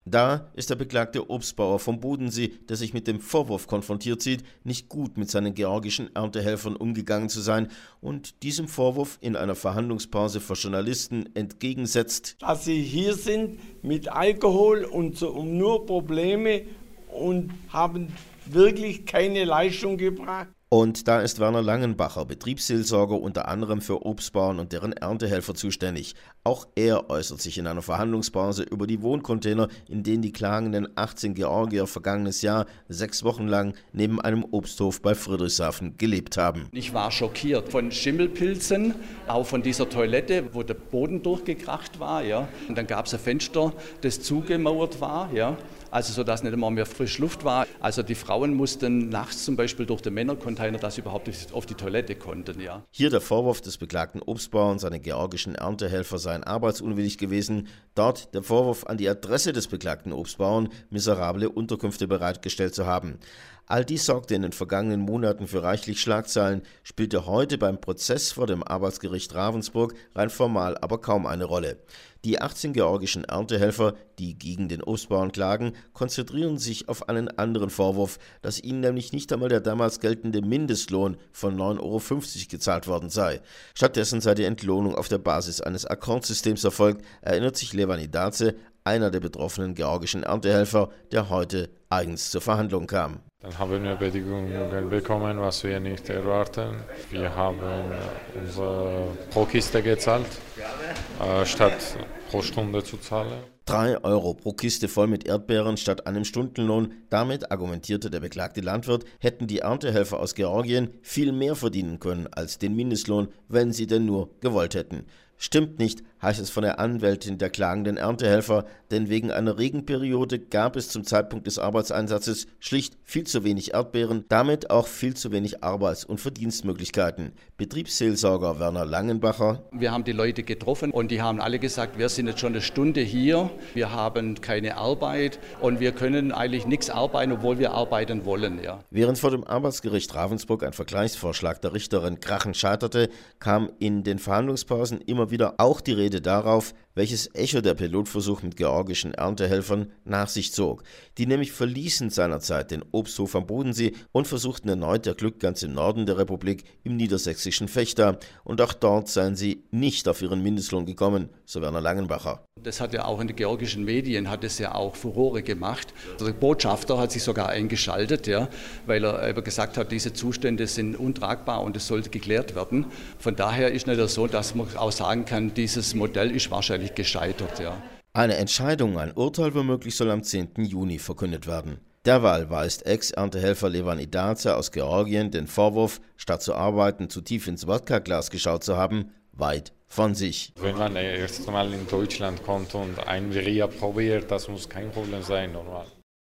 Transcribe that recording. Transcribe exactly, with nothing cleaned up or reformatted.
Da ist der beklagte Obstbauer vom Bodensee, der sich mit dem Vorwurf konfrontiert sieht, nicht gut mit seinen georgischen Erntehelfern umgegangen zu sein und diesem Vorwurf in einer Verhandlungspause vor Journalisten entgegensetzt: Dass sie hier sind mit Alkohol und so, um nur Probleme und haben wirklich keine Leistung gebracht. Und da ist Werner Langenbacher, Betriebsseelsorger unter anderem für Obstbauern und deren Erntehelfer zuständig. Auch er äußert sich in einer Verhandlungspause über die Wohncontainer, in denen die klagenden achtzehn Georgier vergangenes Jahr sechs Wochen lang neben einem Obsthof bei Friedrichshafen gelebt haben. Ich war schockiert von Schimmelpilzen, auch von dieser Toilette, wo der Boden durchgekracht war. Ja. Und dann gab es ein Fenster, das zugemauert war, ja. Also so, dass nicht immer mehr frische Luft war. Also die Frauen mussten nachts zum Beispiel durch den Männercontainer, dass sie überhaupt auf die Toilette konnten. Ja. Hier der Vorwurf des beklagten Obstbauern, seine georgischen Erntehelfer seien arbeitsunwillig gewesen. Dort der Vorwurf an die Adresse des beklagten Obstbauern, miserable Unterkünfte bereitgestellt zu haben. All dies sorgte in den vergangenen Monaten für reichlich Schlagzeilen, spielte heute beim Prozess vor dem Arbeitsgericht Ravensburg rein formal aber kaum eine Rolle. Die achtzehn georgischen Erntehelfer, die gegen den Obstbauern klagen, konzentrieren sich auf einen anderen Vorwurf, dass ihnen nämlich nicht einmal der damals geltende Mindestlohn von neun Euro fünfzig gezahlt worden sei. Stattdessen sei die Entlohnung auf der Basis eines Akkordsystems erfolgt, erinnert sich Levanidaze, einer der betroffenen georgischen Erntehelfer, der heute eigens zur Verhandlung kam. Dann haben wir Bedingungen bekommen, was wir nicht erwarten. Wir haben unsere pro Kiste gezahlt, äh, statt pro Stunde zu zahlen. Drei Euro pro Kiste voll mit Erdbeeren statt einem Stundenlohn. Damit, argumentierte der beklagte Landwirt, hätten die Erntehelfer aus Georgien viel mehr verdienen können als den Mindestlohn, wenn sie denn nur gewollt hätten. Stimmt nicht, heißt es von der Anwältin der klagenden Erntehelfer, denn wegen einer Regenperiode gab es zum Zeitpunkt des Arbeitseinsatzes schlicht viel zu wenig Erdbeeren, damit auch viel zu wenig Arbeits- und Verdienstmöglichkeiten. Betriebsseelsorger Werner Langenbacher: Wir haben die Leute getroffen und die haben alle gesagt, wir sind jetzt schon eine Stunde hier, wir haben keine Arbeit und wir können eigentlich nichts arbeiten, obwohl wir arbeiten wollen. Ja. Während vor dem Arbeitsgericht Ravensburg ein Vergleichsvorschlag der Richterin krachend scheiterte, kam in den Verhandlungspausen immer wieder auch die Rede darauf, welches Echo der Pilotversuch mit georgischen Erntehelfern nach sich zog. Die nämlich verließen seinerzeit den Obsthof am Bodensee und versuchten erneut ihr Glück ganz im Norden der Republik, im niedersächsischen Vechta. Und auch dort seien sie nicht auf ihren Mindestlohn gekommen, so Werner Langenbacher. Das hat ja auch in den georgischen Medien, hat es ja auch Furore gemacht. Der Botschafter hat sich sogar eingeschaltet, ja, weil er eben gesagt hat, diese Zustände sind untragbar und es sollte geklärt werden. Von daher ist nicht so, dass man auch sagen kann, dieses Modell ist wahrscheinlich gescheitert. Ja. Eine Entscheidung, ein Urteil womöglich soll am zehnten Juni verkündet werden. Derweil weist Ex-Erntehelfer Levanidaze aus Georgien den Vorwurf, statt zu arbeiten, zu tief ins Wodka-Glas geschaut zu haben, weit von sich. Wenn man erst mal in Deutschland kommt und ein Reha probiert, das muss kein Problem sein, normal.